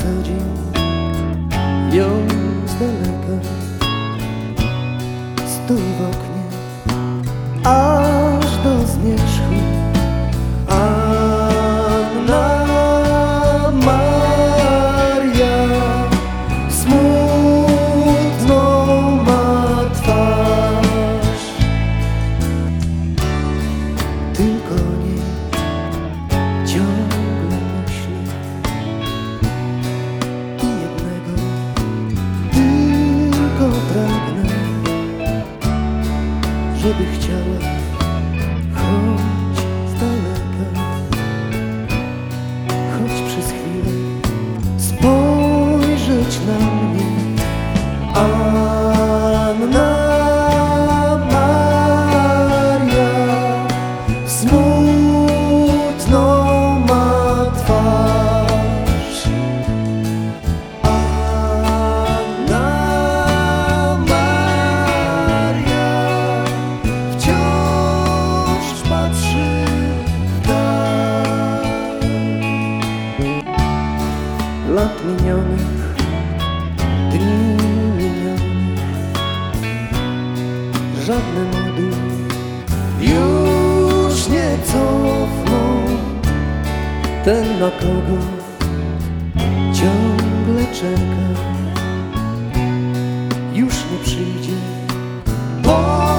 co dzień ją z daleka, stój w oknie aż do zmierzchu. Anna Maria smutną ma twarz, tylko nie ciągle myśli i jednego tylko pragnę, żeby chciała choć z daleka, choć przez chwilę spojrzeć na mnie. Anna Maria smutną ma twarz. Anna Maria wciąż patrzy w dal. Lat minionych, dni minionych, żadne mody już nie cofną. Ten, na kogo ciągle czeka, już nie przyjdzie, bo